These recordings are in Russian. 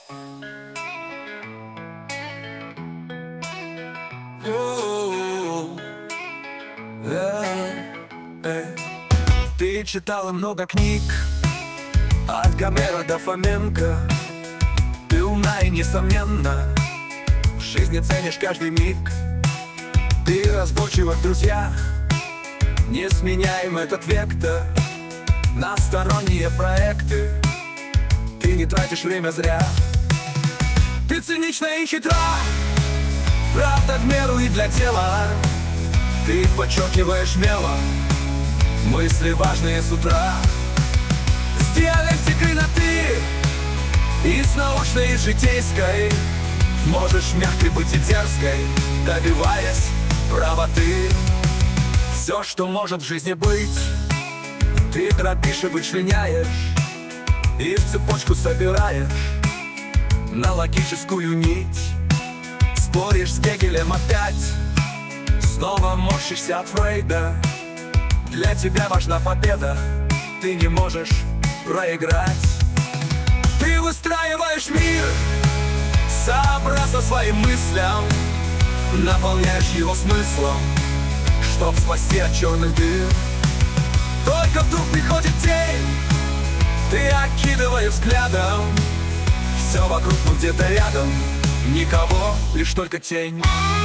Ты читала много книг, от Гомера до Фоменко. Ты умна и несомненно, в жизни ценишь каждый миг. Ты разборчива в друзьях, несменяем этот век-то на сторонние проекты. Ты не тратишь время зря. Ты цинична и хитра, правда в меру и для тела. Ты подчеркиваешь мелом мысли важные с утра. С диалектикой на «ты» и с научной и житейской. Можешь мягкой быть и дерзкой, добиваясь правоты. Все, что может в жизни быть, ты дробишь и вычленяешь, и в цепочку собираешь на логическую нить. Споришь с Гегелем опять, снова морщишься от Фрейда. Для тебя важна победа, ты не можешь проиграть. Ты выстраиваешь мир сообразно своим мыслям, наполняешь его смыслом, чтоб спасти от черных дыр. Только вдруг приходит день, ты окидываешь взглядом все вокруг, но где-то рядом никого, лишь только тень.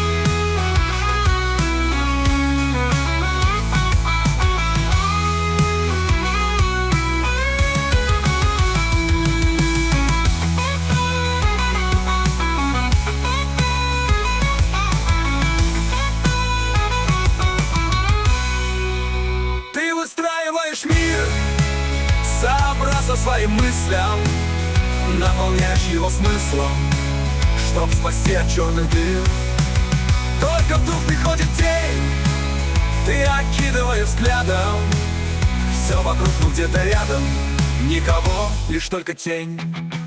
Ты выстраиваешь мир сообразно своим мыслям, наполняешь его смыслом, чтоб спасти от черных дыр. Только вдруг приходит день, ты окидываешь взглядом все вокруг, но где-то рядом никого, лишь только тень.